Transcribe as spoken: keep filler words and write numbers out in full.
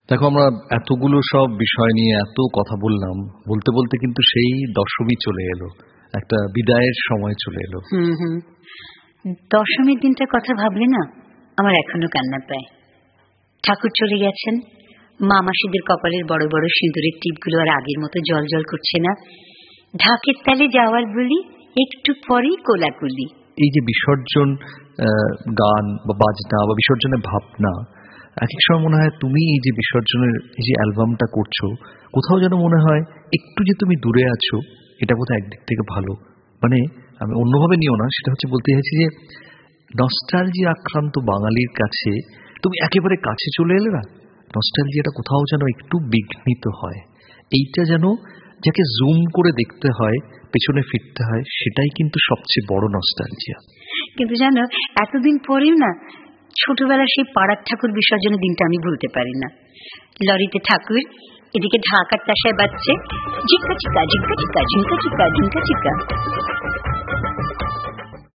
দেখো, আমরা এতগুলো সব বিষয় নিয়ে এত কথা বললাম, বলতে বলতে কিন্তু সেই দশমী চলে এলো, একটা বিদায়ের সময় চলে এলো। হুম হুম দশমীর দিনটার কথা ভাবলে না আমার এখনো কান্না পায়। ঠাকুর চলে গেছেন, মা মাসিদের কপালের বড় বড় সিঁদুরের টিপগুলো আর আগের মতো জল জল করছে না। ঢাকের তালে যাওয়ার বলি, একটু পরেই কোলাকুলি। এই যে বিসর্জন গান বা বাজনা বা বিসর্জনের ভাবনা, এক এক সময় মনে হয় তুমি এই যে বিসর্জনের এই যে অ্যালবামটা করছো, কোথাও যেন মনে হয় একটু যে তুমি দূরে আছো, এটা বোধহয় একদিক থেকে ভালো। মানে আমি অন্যভাবে নিও না, সেটা হচ্ছে বলতে চাইছি যে নস্টালজিয়া আক্রান্ত বাঙালির কাছে তুমি একেবারে কাছে চলে এলে না, নস্টালজিয়াটা কোথাও যেন একটু বিঘ্নিত হয়। এইটা যেন যাকে জুম করে দেখতে হয়, পেছনে ফিরতে হয়, সেটাই কিন্তু সবচেয়ে বড় নস্টালজিয়া। কিন্তু জানো, এতদিন পরেও না ছোটবেলার সেই পাড়ার ঠাকুর বিসর্জনের দিনটা আমি ভুলতে পারি না। লরিতে ঠাকুর, এদিকে ঢাকার তাসায় বাজছে ঝিঙ্কা চিকা ঝিঙ্কা চিকা ঝিঙ্কা চিকা ঝিঙ্কা চিকা।